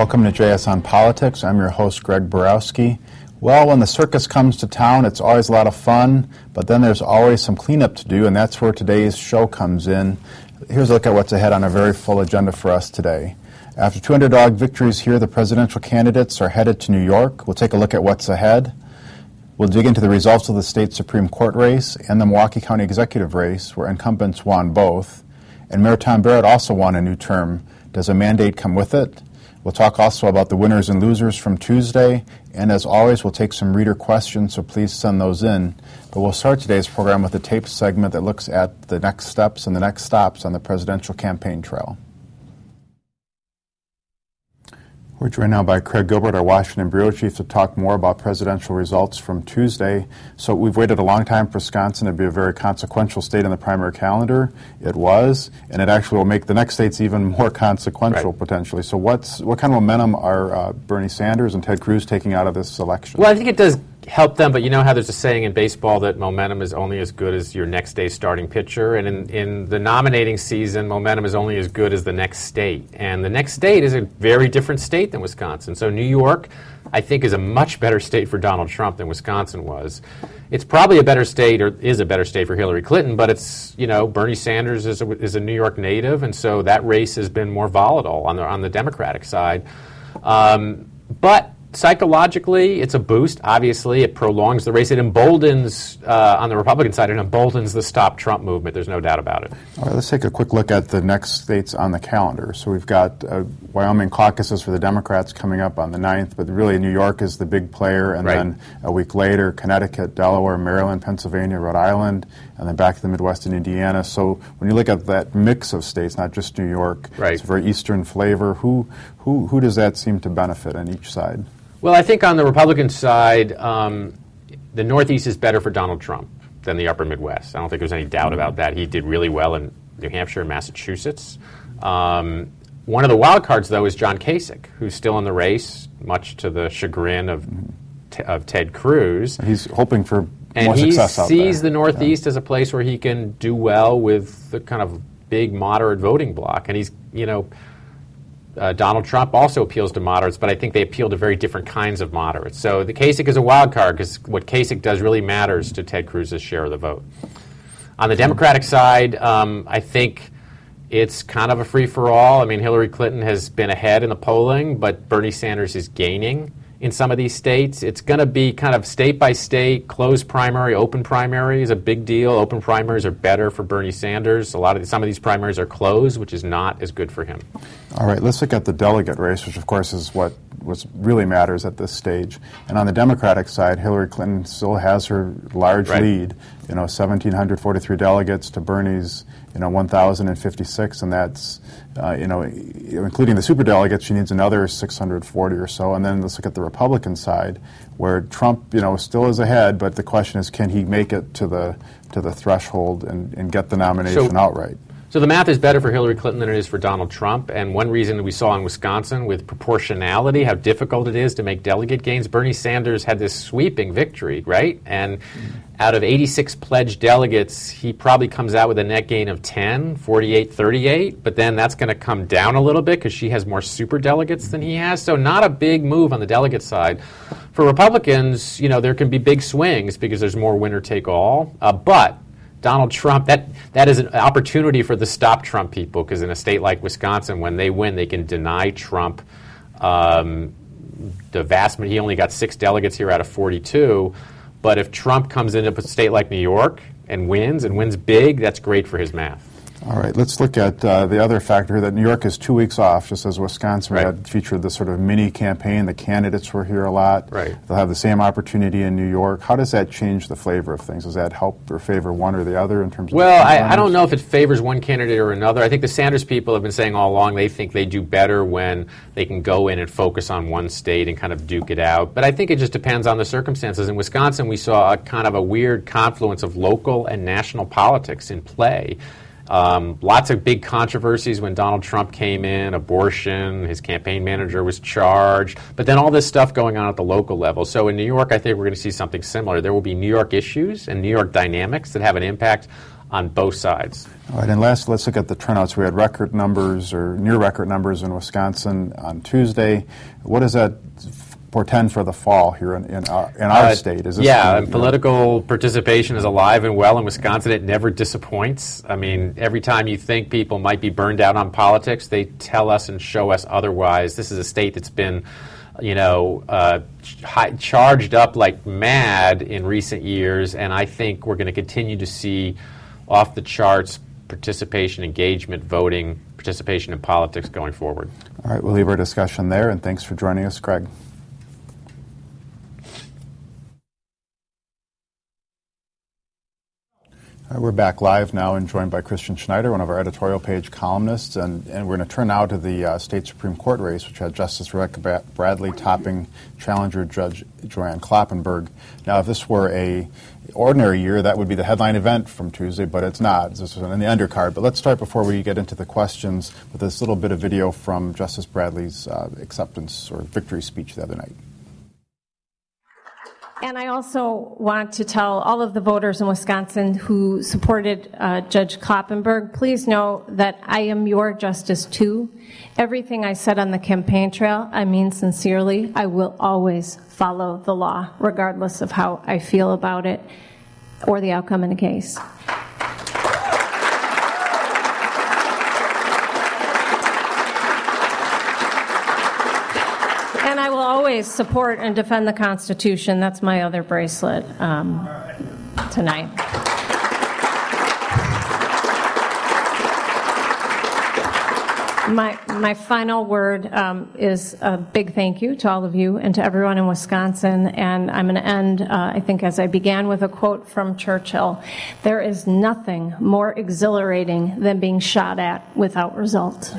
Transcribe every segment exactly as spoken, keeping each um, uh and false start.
Welcome to J S on Politics. I'm your host, Greg Borowski. Well, when the circus comes to town, it's always a lot of fun, but then there's always some cleanup to do, and that's where today's show comes in. Here's a look at what's ahead on a very full agenda for us today. After two underdog victories here, the presidential candidates are headed to New York. We'll take a look at what's ahead. We'll dig into the results of the state Supreme Court race and the Milwaukee County executive race, where incumbents won both. And Mayor Tom Barrett also won a new term. Does a mandate come with it? We'll talk also about the winners and losers from Tuesday, and as always, we'll take some reader questions, so please send those in. But we'll start today's program with a tape segment that looks at the next steps and the next stops on the presidential campaign trail. We're joined now by Craig Gilbert, our Washington bureau chief, to talk more about presidential results from Tuesday. So we've waited a long time for Wisconsin to be a very consequential state in the primary calendar. It was, and it actually will make the next states even more consequential, right, potentially. So what's what kind of momentum are uh, Bernie Sanders and Ted Cruz taking out of this election? Well, I think it does help them, but you know how there's a saying in baseball that momentum is only as good as your next day's starting pitcher, and in, in the nominating season, momentum is only as good as the next state. And the next state is a very different state than Wisconsin. So New York, I think, is a much better state for Donald Trump than Wisconsin was. It's probably a better state, or is a better state for Hillary Clinton, but it's, you know, Bernie Sanders is a, is a New York native, and so that race has been more volatile on the, on the Democratic side. Um, but psychologically, it's a boost. Obviously, it prolongs the race. It emboldens, uh, on the Republican side, it emboldens the Stop Trump movement. There's no doubt about it. All right, let's take a quick look at the next states on the calendar. So we've got uh, Wyoming caucuses for the Democrats coming up on the ninth, but really New York is the big player, and right, then a week later, Connecticut, Delaware, Maryland, Pennsylvania, Rhode Island, and then back to the Midwest and Indiana. So when you look at that mix of states, not just New York, right, it's a very Eastern flavor. Who, who, who does that seem to benefit on each side? Well, I think on the Republican side, um, the Northeast is better for Donald Trump than the upper Midwest. I don't think there's any doubt about that. He did really well in New Hampshire and Massachusetts. Um, one of the wild cards, though, is John Kasich, who's still in the race, much to the chagrin of, t- of Ted Cruz. He's hoping for and more success out there. And he sees the Northeast yeah. as a place where he can do well with the kind of big moderate voting bloc. And he's, you know... Uh, Donald Trump also appeals to moderates, but I think they appeal to very different kinds of moderates. So the Kasich is a wild card because what Kasich does really matters to Ted Cruz's share of the vote. On the Democratic side, um, I think it's kind of a free-for-all. I mean, Hillary Clinton has been ahead in the polling, but Bernie Sanders is gaining in some of these states. It's going to be kind of state-by-state, closed primary, open primary is a big deal. Open primaries are better for Bernie Sanders. A lot of the, some of these primaries are closed, which is not as good for him. All right, let's look at the delegate race, which of course is what what really matters at this stage. And on the Democratic side, Hillary Clinton still has her large right. lead, you know, one thousand seven hundred forty-three delegates to Bernie's, you know, one thousand fifty-six, and that's, uh, you know, including the superdelegates, she needs another six hundred forty or so. And then let's look at the Republican side, where Trump, you know, still is ahead, but the question is, can he make it to the to the threshold and, and get the nomination so, outright? So the math is better for Hillary Clinton than it is for Donald Trump, and one reason we saw in Wisconsin with proportionality, how difficult it is to make delegate gains, Bernie Sanders had this sweeping victory, right? And mm-hmm. out of eighty-six pledged delegates, he probably comes out with a net gain of ten, forty-eight thirty-eight, but then that's going to come down a little bit because she has more super delegates than he has, so not a big move on the delegate side. For Republicans, you know, there can be big swings because there's more winner-take-all, uh, but Donald Trump, that that is an opportunity for the Stop Trump people, because in a state like Wisconsin, when they win, they can deny Trump um, the vast majority. He only got six delegates here out of forty-two. But if Trump comes into a state like New York and wins, and wins big, that's great for his math. All right, let's look at uh, the other factor that New York is two weeks off, just as Wisconsin. Right. We had featured this sort of mini campaign. The candidates were here a lot. Right. They'll have the same opportunity in New York. How does that change the flavor of things? Does that help or favor one or the other in terms of... Well, I, I don't know if it favors one candidate or another. I think the Sanders people have been saying all along they think they do better when they can go in and focus on one state and kind of duke it out. But I think it just depends on the circumstances. In Wisconsin, we saw a kind of a weird confluence of local and national politics in play. Um, lots of big controversies when Donald Trump came in, abortion, his campaign manager was charged, but then all this stuff going on at the local level. So in New York, I think we're going to see something similar. There will be New York issues and New York dynamics that have an impact on both sides. All right, and last, let's look at the turnouts. We had record numbers or near record numbers in Wisconsin on Tuesday. What does that portend for the fall here in, in our, in our uh, state? Is this yeah, gonna, and political participation is alive and well in Wisconsin. It never disappoints. I mean, every time you think people might be burned out on politics, they tell us and show us otherwise. This is a state that's been, you know, uh, high, charged up like mad in recent years, and I think we're going to continue to see off the charts participation, engagement, voting, participation in politics going forward. All right, we'll leave our discussion there, and thanks for joining us, Greg. All right, we're back live now and joined by Christian Schneider, one of our editorial page columnists, and, and we're going to turn now to the uh, state Supreme Court race, which had Justice Rebecca Bradley topping challenger Judge Joanne Kloppenburg. Now, if this were a ordinary year, that would be the headline event from Tuesday, but it's not. This is in the undercard. But let's start before we get into the questions with this little bit of video from Justice Bradley's uh, acceptance or victory speech the other night. And I also want to tell all of the voters in Wisconsin who supported uh, Judge Kloppenburg, please know that I am your justice too. Everything I said on the campaign trail, I mean sincerely. I will always follow the law, regardless of how I feel about it or the outcome in the case. And I will always support and defend the Constitution. That's my other bracelet um, tonight. My my final word um, is a big thank you to all of you and to everyone in Wisconsin. And I'm going to end, uh, I think, as I began, with a quote from Churchill. There is nothing more exhilarating than being shot at without result.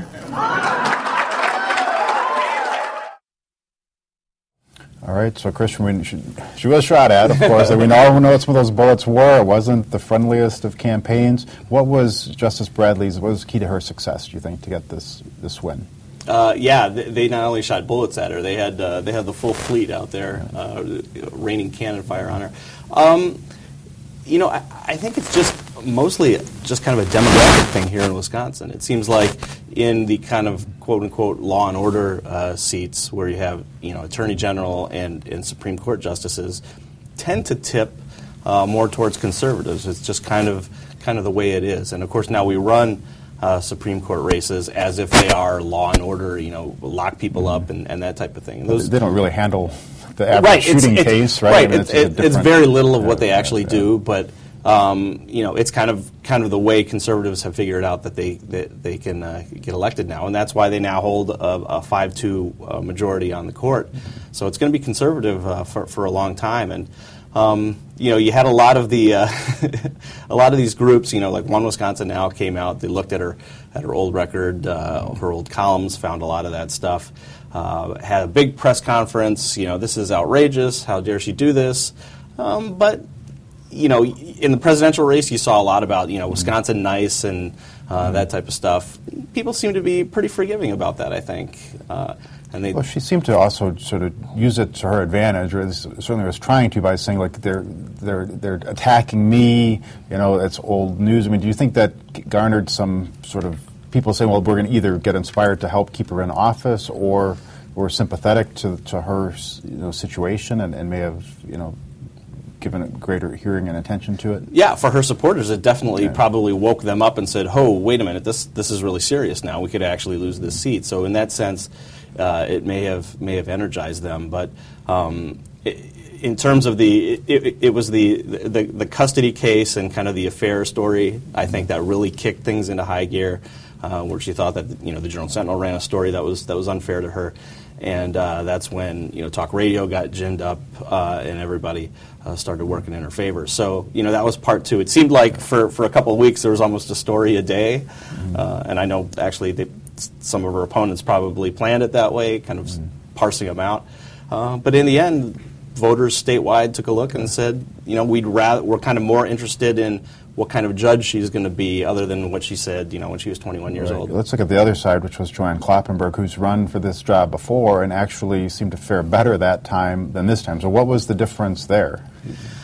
All right, so Christian, we, she, she was shot at, of course, and we all know what some of those bullets were. It wasn't the friendliest of campaigns. What was Justice Bradley's, what was key to her success, do you think, to get this this win? Uh, yeah, they, they not only shot bullets at her, they had uh, they had the full fleet out there uh, raining cannon fire on her. Um, you know, I, I think it's just mostly just kind of a demographic thing here in Wisconsin. It seems like in the kind of quote-unquote law and order uh, seats where you have, you know, Attorney General and, and Supreme Court justices tend to tip uh, more towards conservatives. It's just kind of kind of the way it is. And, of course, now we run uh, Supreme Court races as if they are law and order, you know, lock people up and, and that type of thing. And those, they don't really handle the average right, shooting it's, case, right? Right, I mean, it's, it's, it's very little of what they yeah, actually yeah. do, but um, you know, it's kind of kind of the way conservatives have figured out that they that they can uh, get elected now, and that's why they now hold a, a five two uh, majority on the court. So it's going to be conservative uh, for for a long time, and um, you know, you had a lot of the uh, a lot of these groups. You know, like One Wisconsin Now came out. They looked at her at her old record, uh, her old columns, found a lot of that stuff. Uh, had a big press conference. You know, this is outrageous. How dare she do this? Um, but you know, in the presidential race, you saw a lot about, you know, Wisconsin nice and uh, that type of stuff. People seem to be pretty forgiving about that, I think. Uh, and they well, she seemed to also sort of use it to her advantage, or certainly was trying to, by saying, like, they're they're they're attacking me. You know, it's old news. I mean, do you think that garnered some sort of people saying, well, we're going to either get inspired to help keep her in office, or were sympathetic to to her, you know, situation, and, and may have, you know, given it greater hearing and attention to it? Yeah, for her supporters, it definitely yeah. probably woke them up and said, oh, wait a minute, this this is really serious now. We could actually lose this seat. So in that sense, uh, it may have may have energized them. But um, it, in terms of the, it, it, it was the, the the custody case and kind of the affair story, I think that really kicked things into high gear, uh, where she thought that, you know, the Journal Sentinel ran a story that was that was unfair to her. And uh, that's when, you know, talk radio got ginned up uh, and everybody uh, started working in her favor. So, you know, that was part two. It seemed like for, for a couple of weeks there was almost a story a day. Mm-hmm. Uh, and I know actually they, some of her opponents probably planned it that way, kind of mm-hmm. parsing them out. Uh, but in the end, voters statewide took a look and said, you know, we'd rather, we're kind of more interested in what kind of judge she's going to be, other than what she said, you know, when she was twenty-one years right. old. Let's look at the other side, which was Joanne Kloppenburg, who's run for this job before and actually seemed to fare better that time than this time. So what was the difference there?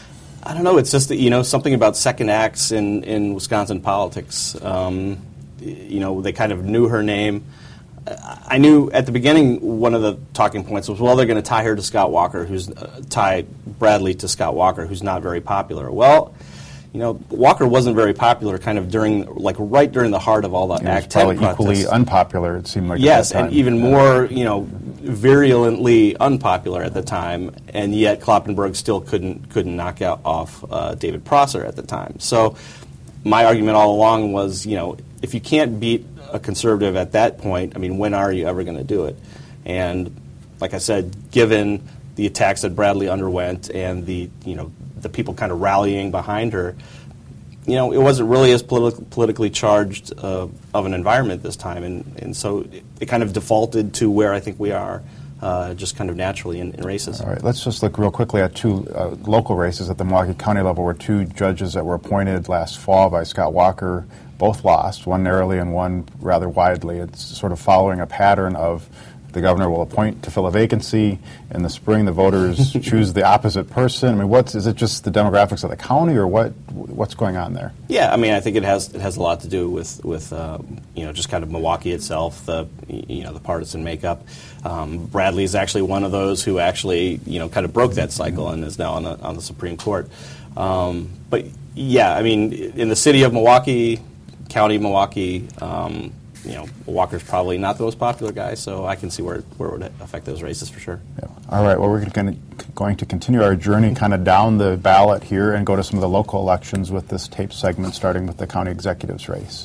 I don't know. It's just that, you know, something about second acts in, in Wisconsin politics. Um, you know, they kind of knew her name. I knew at the beginning one of the talking points was, well, they're going to tie her to Scott Walker, who's uh, tie Bradley to Scott Walker, who's not very popular. Well, you know, Walker wasn't very popular kind of during, like right during the heart of all the Act ten protests. Probably equally unpopular, it seemed like. Yes, at that time. And even yeah. more, you know, virulently unpopular at the time, and yet Kloppenburg still couldn't couldn't knock out off uh, David Prosser at the time. So my argument all along was, you know, if you can't beat a conservative at that point, I mean, when are you ever going to do it? And like I said, given the attacks that Bradley underwent and the, you know, the people kind of rallying behind her, you know, it wasn't really as politi- politically charged uh, of an environment this time, and, and so it, it kind of defaulted to where I think we are, uh, just kind of naturally in, in races. All right, let's just look real quickly at two uh, local races at the Milwaukee County level where two judges that were appointed last fall by Scott Walker both lost, one narrowly and one rather widely. It's sort of following a pattern of the governor will appoint to fill a vacancy. In the spring, the voters choose the opposite person. I mean, what's is it just the demographics of the county, or what? What's going on there? Yeah, I mean, I think it has it has a lot to do with with uh, you know, just kind of Milwaukee itself, the you know the partisan makeup. Um, Bradley is actually one of those who actually you know kind of broke that cycle and is now on the on the Supreme Court. Um, but yeah, I mean, in the city of Milwaukee, county of Milwaukee. Um, You know, Walker's probably not the most popular guy, so I can see where, where it would affect those races for sure. Yeah. All right, well, we're gonna, going to continue our journey kind of down the ballot here and go to some of the local elections with this tape segment, starting with the county executive's race.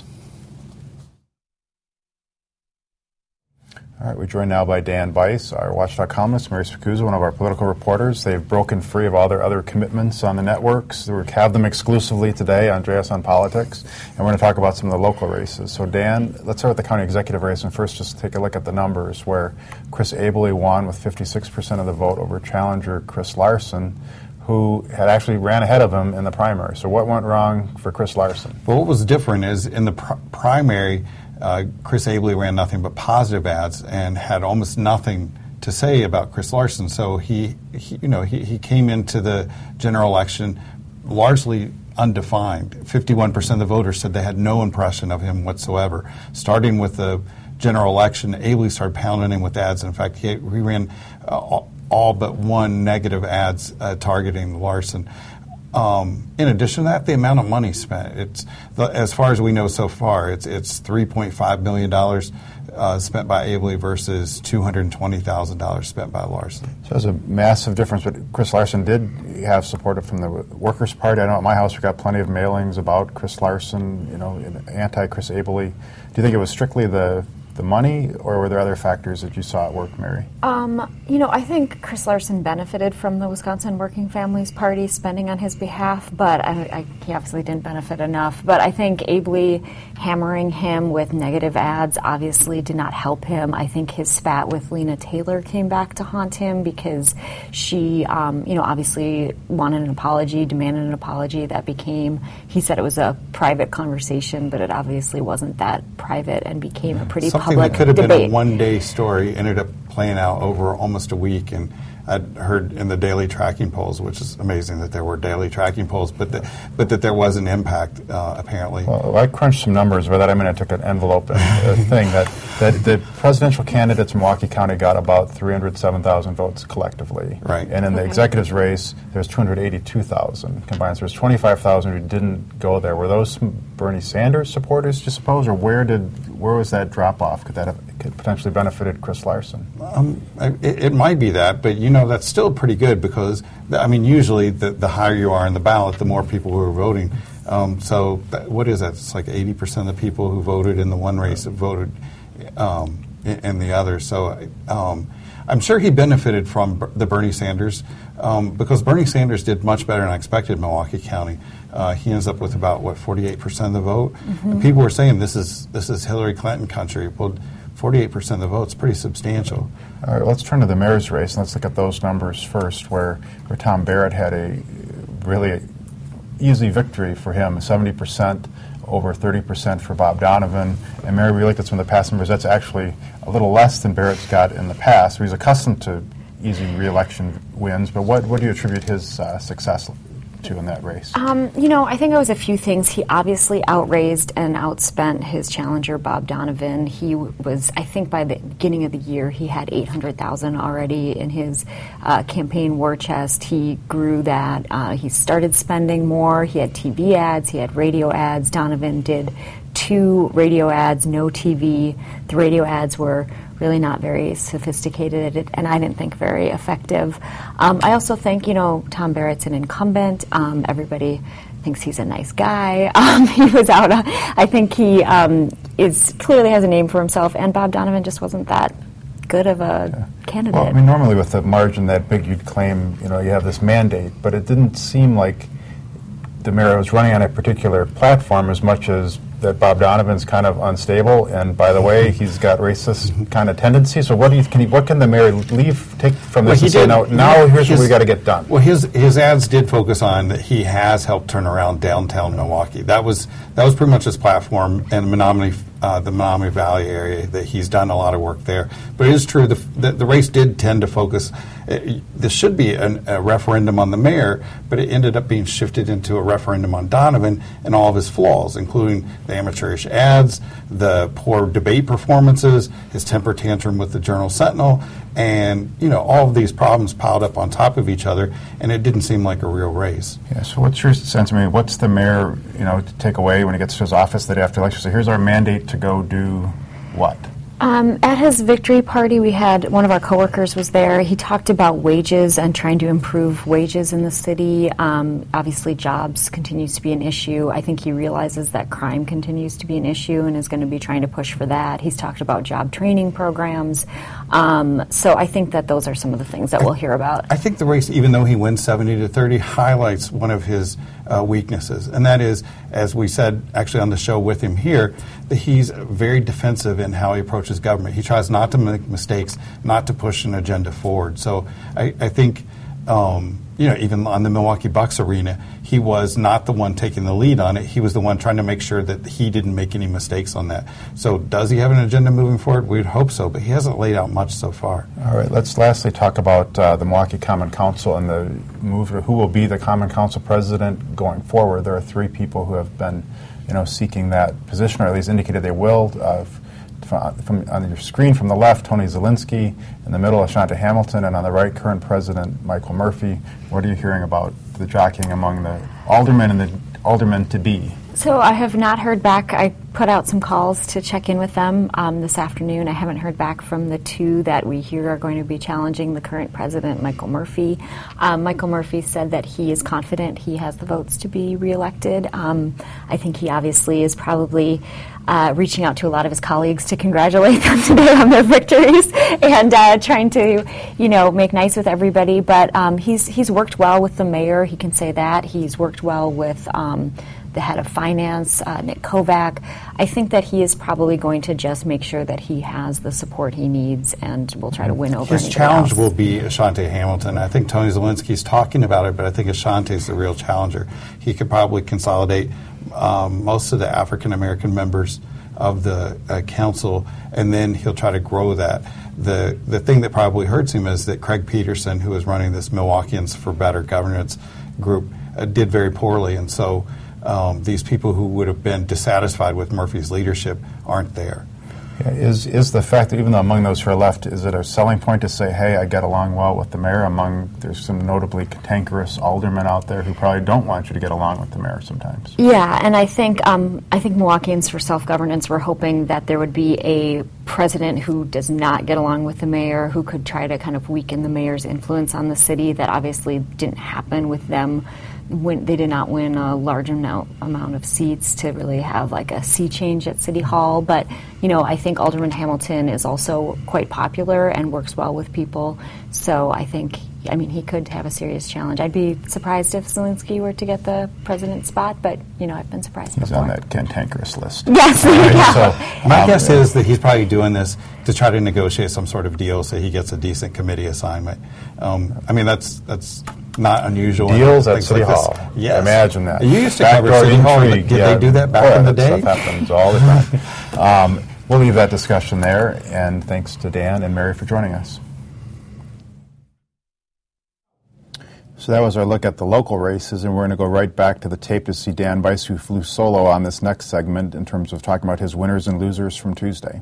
All right, we're joined now by Dan Bice, our Watchdog columnist, Mary Spicuzza, one of our political reporters. They've broken free of all their other commitments on the networks. We have them exclusively today, Andreas on Politics, and we're going to talk about some of the local races. So, Dan, let's start with the county executive race, and first just take a look at the numbers, where Chris Abele won with fifty-six percent of the vote over challenger Chris Larson, who had actually ran ahead of him in the primary. So what went wrong for Chris Larson? Well, what was different is in the pr- primary, Uh, Chris Abele ran nothing but positive ads and had almost nothing to say about Chris Larson. So he, he you know, he, he came into the general election largely undefined. fifty-one percent of the voters said they had no impression of him whatsoever. Starting with the general election, Abele started pounding him with ads. In fact, he, he ran uh, all, all but one negative ads uh, targeting Larson. Um, in addition to that, the amount of money spent, it's the, as far as we know so far, it's it's three point five million dollars uh, spent by Abele versus two hundred twenty thousand dollars spent by Larson. So there's a massive difference, but Chris Larson did have support from the Workers' Party. I know at my house we got plenty of mailings about Chris Larson, you know, anti-Chris Abele. Do you think it was strictly the the money, or were there other factors that you saw at work, Mary? Um, you know, I think Chris Larson benefited from the Wisconsin Working Families Party spending on his behalf, but I, I, he obviously didn't benefit enough. But I think Abele hammering him with negative ads obviously did not help him. I think his spat with Lena Taylor came back to haunt him because she, um, you know, obviously wanted an apology, demanded an apology. That became, he said it was a private conversation, but it obviously wasn't that private and became a pretty Something public that could have debate. been a one-day story ended up playing out over almost a week, and I'd heard in the daily tracking polls, which is amazing that there were daily tracking polls, but that, but that there was an impact, uh, apparently. Well, I crunched some numbers. By that I mean I took an envelope and a thing that, that the presidential candidates in Milwaukee County got about three hundred seven thousand votes collectively. Right. And in the Okay. executive's race, there's two hundred eighty-two thousand combined. So there's twenty-five thousand who didn't go there. Were those Bernie Sanders supporters, do you suppose, or where did where was that drop-off? Could that have could potentially benefited Chris Larson? Um, it, it might be that, but you know that's still pretty good because I mean usually the, the higher you are in the ballot, the more people who are voting. Um, so that, what is that? It's like eighty percent of the people who voted in the one race have voted um, in, in the other. So um, I'm sure he benefited from b- the Bernie Sanders um, because Bernie Sanders did much better than I expected in Milwaukee County. Uh, he ends up with about what forty-eight percent of the vote. Mm-hmm. And people were saying this is this is Hillary Clinton country. Well, forty-eight percent of the vote is pretty substantial. All right, let's turn to the mayor's race, and let's look at those numbers first, where, where Tom Barrett had a really easy victory for him, seventy percent over thirty percent for Bob Donovan. And Mary, we looked at some of the past numbers. That's actually a little less than Barrett's got in the past. He's accustomed to easy re-election wins, but what, what do you attribute his uh, success to in that race? Um, you know, I think it was a few things. He obviously outraised and outspent his challenger, Bob Donovan. He w- was, I think by the beginning of the year, he had eight hundred thousand already in his uh, campaign war chest. He grew that. Uh, he started spending more. He had T V ads. He had radio ads. Donovan did two radio ads, no T V. The radio ads were really not very sophisticated, and I didn't think very effective. Um, I also think, you know, Tom Barrett's an incumbent. Um, everybody thinks he's a nice guy. Um, he was out. Uh, I think he um, is clearly has a name for himself, and Bob Donovan just wasn't that good of a yeah. candidate. Well, I mean, normally with the margin that big, you'd claim, you know, you have this mandate, but it didn't seem like the mayor was running on a particular platform as much as that Bob Donovan's kind of unstable, and by the way, he's got racist kind of tendencies. So what do you can he, what can the mayor leave take from this well, and say, did, now, now here's his, what we got to get done? Well, his his ads did focus on that he has helped turn around downtown Milwaukee. That was that was pretty much his platform, and Menominee, uh, the Menominee Valley area, that he's done a lot of work there. But it is true the the, the race did tend to focus. Uh, this should be an, a referendum on the mayor, but it ended up being shifted into a referendum on Donovan and all of his flaws, including the amateurish ads, the poor debate performances, his temper tantrum with the Journal Sentinel, and you know all of these problems piled up on top of each other, and it didn't seem like a real race. Yeah. So what's your sense? I mean, what's the mayor, you know, to take away when he gets to his office the day after election? So here's our mandate to go do what? Um, at his victory party, we had one of our coworkers was there. He talked about wages and trying to improve wages in the city. Um, obviously, jobs continues to be an issue. I think he realizes that crime continues to be an issue and is going to be trying to push for that. He's talked about job training programs. Um, so I think that those are some of the things that we'll hear about. I think the race, even though he wins seventy to thirty, highlights one of his uh, weaknesses, and that is, as we said actually on the show with him here, that he's very defensive in how he approaches government. He tries not to make mistakes, not to push an agenda forward. So I, I think, um, you know, even on the Milwaukee Bucks arena, he was not the one taking the lead on it. He was the one trying to make sure that he didn't make any mistakes on that. So does he have an agenda moving forward? We'd hope so, but he hasn't laid out much so far. All right, let's lastly talk about uh, the Milwaukee Common Council and the move to who will be the Common Council president going forward. There are three people who have been, you know, seeking that position, or at least indicated they will. Uh, From, from on your screen from the left, Tony Zielinski, in the middle, Ashanti Hamilton, and on the right, current President Michael Murphy. What are you hearing about the jockeying among the aldermen and the aldermen-to-be? So I have not heard back. I put out some calls to check in with them um, this afternoon. I haven't heard back from the two that we hear are going to be challenging the current president, Michael Murphy. Um, Michael Murphy said that he is confident he has the votes to be reelected. Um, I think he obviously is probably uh, reaching out to a lot of his colleagues to congratulate them today on their victories and uh, trying to, you know, make nice with everybody. But um, he's he's worked well with the mayor. He can say that. He's worked well with Um, the head of finance, uh, Nick Kovac. I think that he is probably going to just make sure that he has the support he needs and will try to win over His anybody challenge else. will be Ashanti Hamilton. I think Tony Zielinski's talking about it, but I think Ashanti is the real challenger. He could probably consolidate um, most of the African-American members of the uh, council, and then he'll try to grow that. The the thing that probably hurts him is that Craig Peterson, who is running this Milwaukeeans for Better Governance group, uh, did very poorly, and so Um, these people who would have been dissatisfied with Murphy's leadership aren't there. Yeah, is is the fact that even though among those who are left, is it a selling point to say, hey, I get along well with the mayor? Among there's some notably cantankerous aldermen out there who probably don't want you to get along with the mayor sometimes. Yeah, and I think um, I think Milwaukeeans for Self-Governance were hoping that there would be a president who does not get along with the mayor, who could try to kind of weaken the mayor's influence on the city. That obviously didn't happen with them. When they did not win a large amount, amount of seats to really have like a sea change at City Hall. But, you know, I think Alderman Hamilton is also quite popular and works well with people. So I think, I mean, he could have a serious challenge. I'd be surprised if Zielinski were to get the president's spot, but, you know, I've been surprised He's before. on that cantankerous list. Yes, Right, yeah. so, My um, guess is that he's probably doing this to try to negotiate some sort of deal so he gets a decent committee assignment. Um, I mean, that's that's not unusual. Deals at Things City like this. Hall. Yes. Imagine that. You used to Backdoor cover City Hall. intrigue, Did yeah. they do that back Oh, in the that day? Stuff happens all the time. um, we'll leave that discussion there, and thanks to Dan and Mary for joining us. So that was our look at the local races, and we're going to go right back to the tape to see Dan Bice, who flew solo on this next segment in terms of talking about his winners and losers from Tuesday.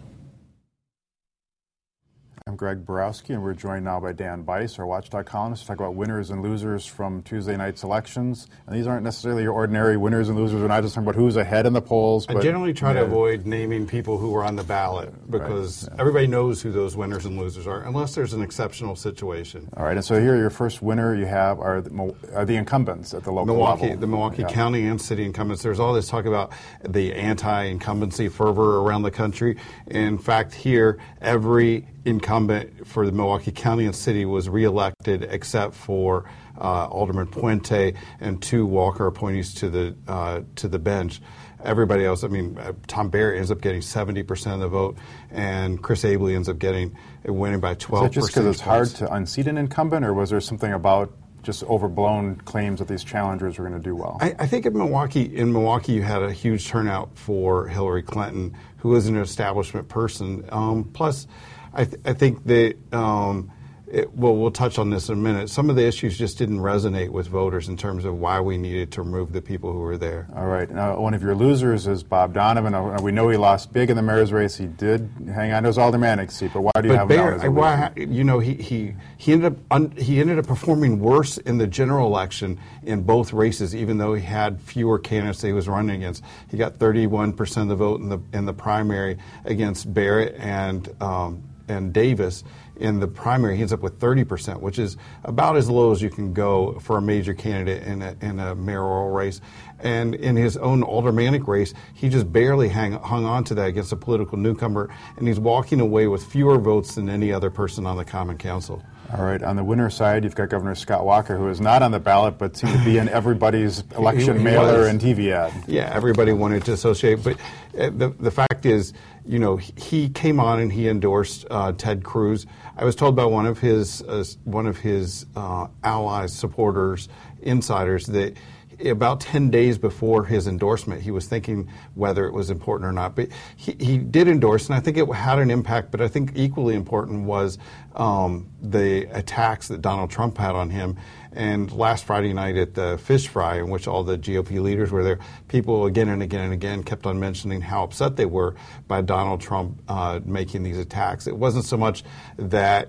I'm Greg Borowski, and we're joined now by Dan Bice, our Watchdog columnist, to talk about winners and losers from Tuesday night's elections. And these aren't necessarily your ordinary winners and losers. We're not just talking about who's ahead in the polls. I but, generally try yeah. to avoid naming people who were on the ballot because right. yeah. everybody knows who those winners and losers are, unless there's an exceptional situation. All right, and so here your first winner you have are the, are the incumbents at the local Milwaukee, level. The Milwaukee yeah. County and city incumbents. There's all this talk about the anti-incumbency fervor around the country. In fact, here, every incumbent for the Milwaukee County and city was reelected except for uh, Alderman Puente and two Walker appointees to the uh, to the bench. Everybody else, I mean, uh, Tom Barrett ends up getting seventy percent of the vote, and Chris Abley ends up getting uh, winning by twelve percent. Is that just because it's hard to unseat an incumbent, or was there something about just overblown claims that these challengers were going to do well? I, I think in Milwaukee, in Milwaukee, you had a huge turnout for Hillary Clinton, who is an establishment person. Um, plus, I, th- I think that, um, it, well, we'll touch on this in a minute. Some of the issues just didn't resonate with voters in terms of why we needed to remove the people who were there. All right. Now, one of your losers is Bob Donovan. Now, we know he lost big in the mayor's race. He did hang on to his aldermanic seat, but why do you but have Bear, him down as a why, loser? you know, he, he, he, ended up un, he ended up performing worse in the general election in both races, even though he had fewer candidates that he was running against. He got thirty-one percent of the vote in the in the primary against Barrett and um, and Davis. In the primary, he ends up with thirty percent, which is about as low as you can go for a major candidate in a, in a mayoral race. And in his own aldermanic race, he just barely hang, hung on to that against a political newcomer, and he's walking away with fewer votes than any other person on the Common Council. All right. On the winner side, you've got Governor Scott Walker, who is not on the ballot, but seemed to be in everybody's election he, he mailer was. and T V ad. Yeah, everybody wanted to associate. But uh, the, the fact is, you know, he came on and he endorsed uh, Ted Cruz. I was told by one of his uh, one of his uh, allies, supporters, insiders, that about ten days before his endorsement, he was thinking whether it was important or not. But he, he did endorse, and I think it had an impact. But I think equally important was um, the attacks that Donald Trump had on him. And last Friday night at the fish fry, in which all the G O P leaders were there, people again and again and again kept on mentioning how upset they were by Donald Trump uh, making these attacks. It wasn't so much that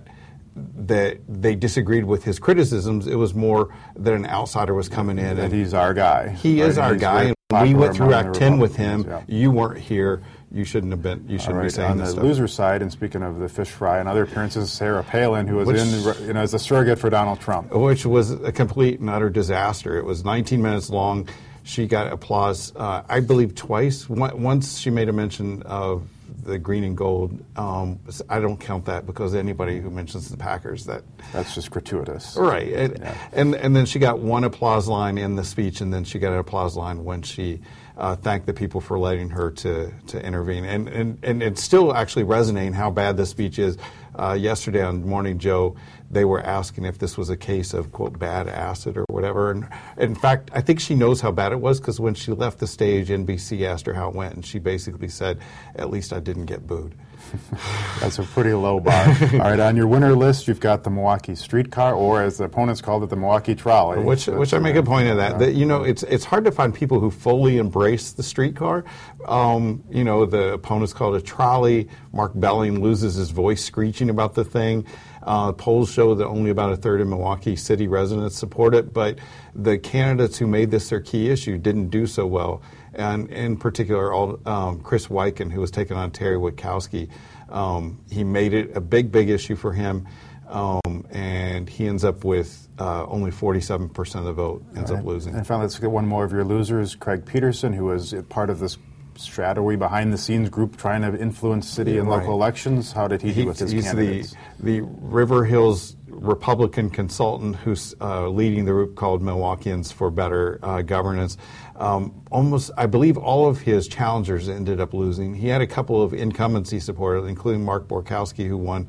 that they disagreed with his criticisms. It was more that an outsider was coming in. And and he's our guy. He right? is our He's guy. very And we popular went through among Act the ten with him. Republicans, yeah. You weren't here. You shouldn't have been. You shouldn't All right, be saying on this the stuff. loser side, and speaking of the fish fry, another appearance is Sarah Palin, who was Which- in, you know, as a surrogate for Donald Trump. Which was a complete and utter disaster. It was nineteen minutes long. She got applause, uh, I believe, twice. One, once she made a mention of the green and gold. Um, I don't count that because anybody who mentions the Packers, that That's just gratuitous. right. And, Yeah. and and then she got one applause line in the speech, and then she got an applause line when she uh, thanked the people for letting her to to intervene. And and and it's still actually resonating how bad this speech is. Uh, yesterday on Morning Joe, they were asking if this was a case of, quote, bad acid or whatever. And in fact, I think she knows how bad it was because when she left the stage, N B C asked her how it went, and she basically said, at least I didn't get booed. That's a pretty low bar. All right, on your winner list, you've got the Milwaukee streetcar, or as the opponents called it, the Milwaukee trolley. Which, which I make a point of that. that you know, it's it's hard to find people who fully embrace the streetcar. Um, you know, the opponents call it a trolley. Mark Belling loses his voice screeching about the thing. Uh, polls show that only about a third of Milwaukee City residents support it, but the candidates who made this their key issue didn't do so well. And in particular, all, um, Chris Wyken, who was taking on Terry Witkowski, um, he made it a big, big issue for him, um, and he ends up with uh, only forty-seven percent of the vote, ends All up right. losing. And finally, let's get one more of your losers, Craig Peterson, who was part of this shadowy behind-the-scenes group trying to influence city and Right. local elections. How did he, do with his he's candidates? the the River Hills Republican consultant who's uh, leading the group called Milwaukeeans for Better uh, Governance. Um, almost, I believe, all of his challengers ended up losing. He had a couple of incumbency supporters, including Mark Borkowski, who won.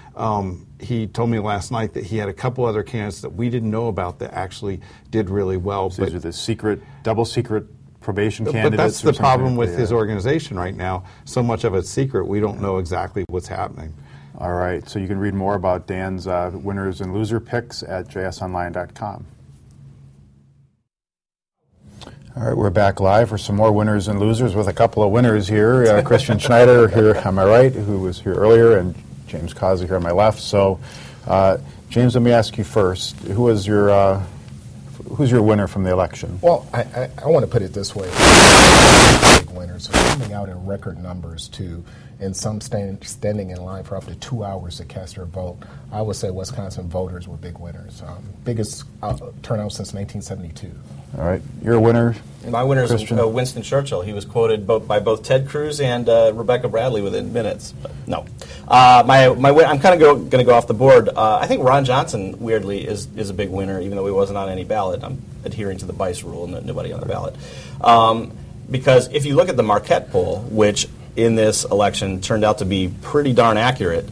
Um, he told me last night that he had a couple other candidates that we didn't know about that actually did really well. So but these are the secret, double secret probation But candidates. that's or the something? problem with Yeah. his organization right now. So much of it's secret, we don't know exactly what's happening. All right, so you can read more about Dan's uh, winners and loser picks at j s online dot com. All right, we're back live for some more winners and losers with a couple of winners here. Uh, Christian Schneider here on my right, who was here earlier, and James Causey here on my left. So, uh, James, let me ask you first. Who was your uh, who's your winner from the election? Well, I, I, I want to put it this way. Big winners are coming out in record numbers, too, and some stand, standing in line for up to two hours to cast their vote. I would say Wisconsin voters were big winners. Um, biggest uh, turnout since nineteen seventy-two. All right, your winner. My winner is Christian? uh, Winston Churchill. He was quoted both by both Ted Cruz and uh, Rebecca Bradley within minutes. But no, uh, my my win- I'm kind of going to go off the board. Uh, I think Ron Johnson, weirdly, is is a big winner, even though he wasn't on any ballot. I'm adhering to the Bice rule, and nobody on the ballot. Um, because if you look at the Marquette poll, which in this election turned out to be pretty darn accurate.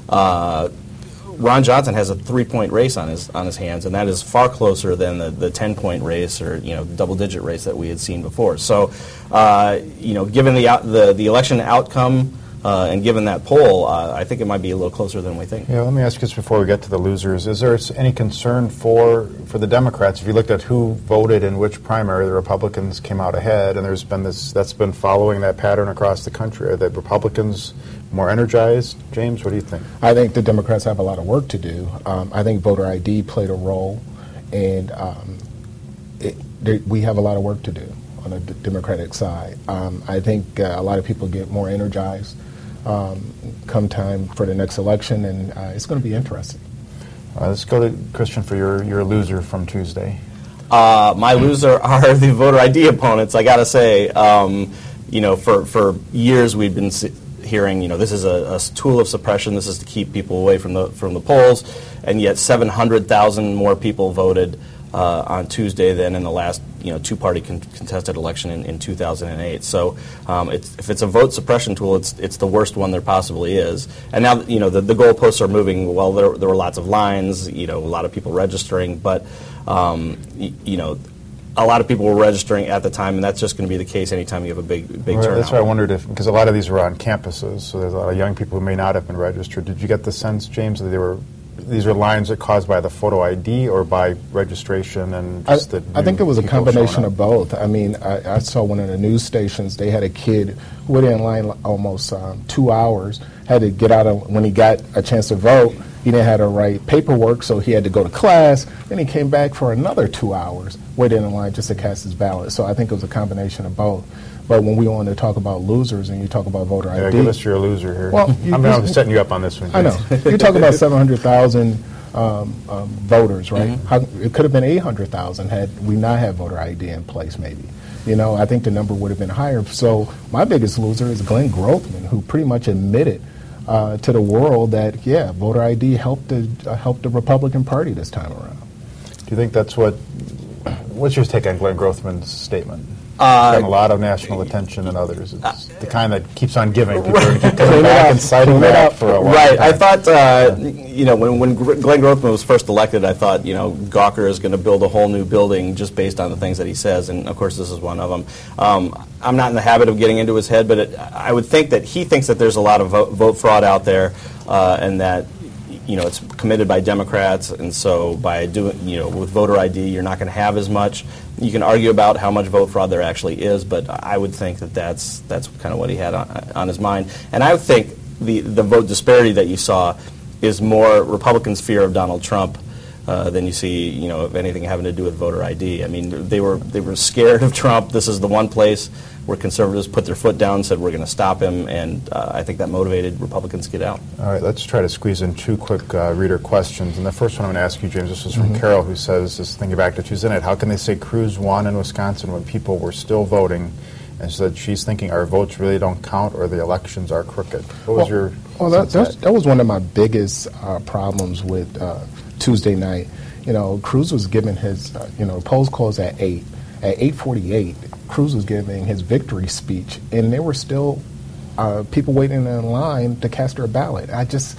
Uh, Ron Johnson has a three-point race on his on his hands, and that is far closer than the, the ten-point race or you know double-digit race that we had seen before. So, uh, you know, given the out, the the election outcome uh, and given that poll, uh, I think it might be a little closer than we think. Yeah, let me ask you this before we get to the losers: is there any concern for for the Democrats? If you looked at who voted in which primary, the Republicans came out ahead, and there's been this that's been following that pattern across the country. Are the Republicans more energized? James, what do you think? I think the Democrats have a lot of work to do. Um, I think voter I D played a role, and um, it, there, we have a lot of work to do on the d- Democratic side. Um, I think uh, a lot of people get more energized um, come time for the next election, and uh, it's going to be interesting. Uh, let's go to Christian for your, your loser from Tuesday. Uh, my loser are the voter I D opponents, I got to say. Um, you know, for, for years we've been si- hearing, you know, this is a, a tool of suppression, this is to keep people away from the from the polls, and yet seven hundred thousand more people voted uh, on Tuesday than in the last, you know, two-party con- contested election in, in two thousand eight. So um, it's, if it's a vote suppression tool, it's it's the worst one there possibly is. And now, you know, the, the goalposts are moving. Well, there, there were lots of lines, you know, a lot of people registering, but, um, y- you know, a lot of people were registering at the time, and that's just going to be the case anytime you have a big, big Right, turnout. that's why I wondered if, because a lot of these were on campuses, so there's a lot of young people who may not have been registered. Did you get the sense, James, that they were these are lines that caused by the photo I D or by registration and I, just the I think it was a people combination showing up? of both. I mean, I, I saw one of the news stations, they had a kid who waited in line almost um, two hours, had to get out of, when he got a chance to vote, he didn't have to write paperwork, so he had to go to class. Then he came back for another two hours, waited in line just to cast his ballot. So I think it was a combination of both. But when we want to talk about losers and you talk about voter Yeah, I D, give us your loser here. Well, you- I'm, I'm setting you up on this one. I know. James. You talk about seven hundred thousand um, um, voters, right? Mm-hmm. How, it could have been eight hundred thousand had we not had voter I D in place, maybe. You know, I think the number would have been higher. So my biggest loser is Glenn Grothman, who pretty much admitted uh, to the world that, yeah, voter I D helped the, uh, helped the Republican Party this time around. Do you think that's what, what's your take on Glenn Grothman's statement? Uh, It's gotten a lot of national attention and others. It's the kind that keeps on giving. People are going to keep coming back and citing that for a while. Right. I thought, uh, you know, when, when Glenn Grothman was first elected, I thought, you know, Gawker is going to build a whole new building just based on the things that he says, and of course this is one of them. Um, I'm not in the habit of getting into his head, but it, I would think that he thinks that there's a lot of vote, vote fraud out there, uh, and that, you know, it's committed by Democrats, and so by doing, you know, with voter I D, you're not going to have as much. You can argue about how much vote fraud there actually is, but I would think that that's that's kind of what he had on, on his mind. And I would think the the vote disparity that you saw is more Republicans' fear of Donald Trump uh, than you see, you know, of anything having to do with voter I D. I mean, they were they were scared of Trump. This is the one place where conservatives put their foot down and said we're going to stop him, and uh, I think that motivated Republicans to get out. All right, let's try to squeeze in two quick uh, reader questions. And the first one I'm going to ask you, James, this is from mm-hmm. Carol, who says, just thinking back to Tuesday night, how can they say Cruz won in Wisconsin when people were still voting? And she said she's thinking our votes really don't count or the elections are crooked. What was well, your Well, that, that's, that was one of my biggest uh, problems with uh, Tuesday night. You know, Cruz was giving his, uh, you know, polls closed at eight. At eight forty-eight, Cruz was giving his victory speech, and there were still uh, people waiting in line to cast their ballot. I just,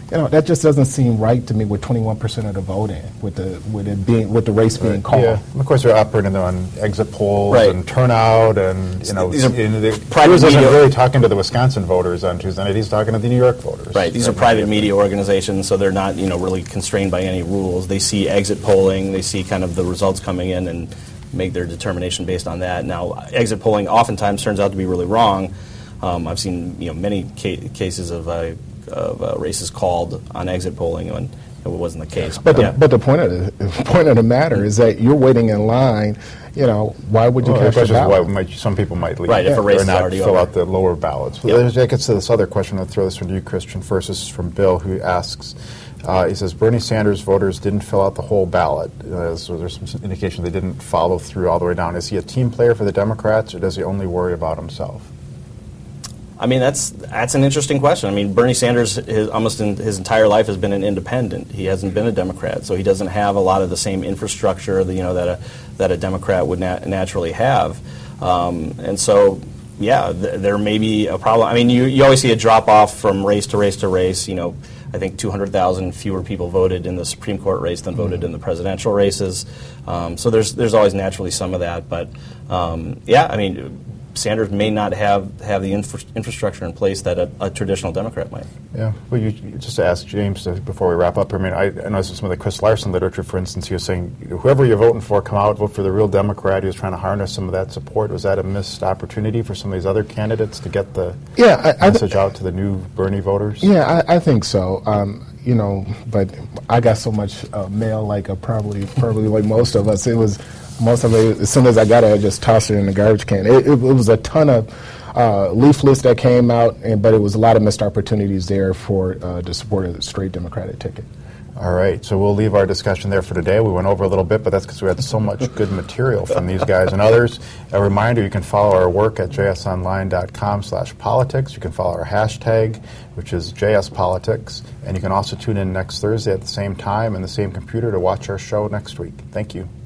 you know, that just doesn't seem right to me with twenty-one percent of the vote in, with the with it being with the race being called. Yeah, of course they're operating on exit polls Right. and turnout, and you know, These are in the, private Cruz isn't media- really talking to the Wisconsin voters on Tuesday night. He's talking to the New York voters. Right. These are private media organizations, so they're not, you know, really constrained by any rules. They see exit polling, they see kind of the results coming in and make their determination based on that. Now, exit polling oftentimes turns out to be really wrong. Um, I've seen, you know, many ca- cases of, uh, of uh, races called on exit polling when it wasn't the case. But the, yeah. but the point of the, the point of the matter is that you're waiting in line. You know, why would you Well, the cast your question is why ballot? might, some people might leave Right, if a race or is not already fill over. out the lower ballots. But Yep. there's- that gets to this other question. I'll throw this one to you, Christian. First, this is from Bill, who asks, uh, he says, Bernie Sanders voters didn't fill out the whole ballot. Uh, so there's some indication they didn't follow through all the way down. Is he a team player for the Democrats, or does he only worry about himself? I mean, that's that's an interesting question. I mean, Bernie Sanders, his, almost in his entire life, has been an independent. He hasn't been a Democrat, so he doesn't have a lot of the same infrastructure, that, you know, that a that a Democrat would nat- naturally have. Um, and so, yeah, th- there may be a problem. I mean, you you always see a drop off from race to race to race. You know, I think two hundred thousand fewer people voted in the Supreme Court race than voted in the presidential races. Um, so there's there's always naturally some of that, but um, yeah, I mean, Sanders may not have, have the infra- infrastructure in place that a, a traditional Democrat might. Yeah. Well, you, you just asked James to, before we wrap up. I mean, I, I know some of the Chris Larson literature, for instance. He was saying, whoever you're voting for, come out, vote for the real Democrat. He was trying to harness some of that support. Was that a missed opportunity for some of these other candidates to get the Yeah, I, I, message out to the new Bernie voters? Yeah, I, I think so. Um, you know, but I got so much uh, mail, like uh, probably probably like most of us. It was most of it. As soon as I got it, I just tossed it in the garbage can. It, it, it was a ton of uh, leaflets that came out, and but it was a lot of missed opportunities there for uh, to support a straight Democratic ticket. All right, so we'll leave our discussion there for today. We went over a little bit, but that's because we had so much good material from these guys and others. A reminder, you can follow our work at j s online dot com slash politics. You can follow our hashtag, which is J S Politics. And you can also tune in next Thursday at the same time and the same computer to watch our show next week. Thank you.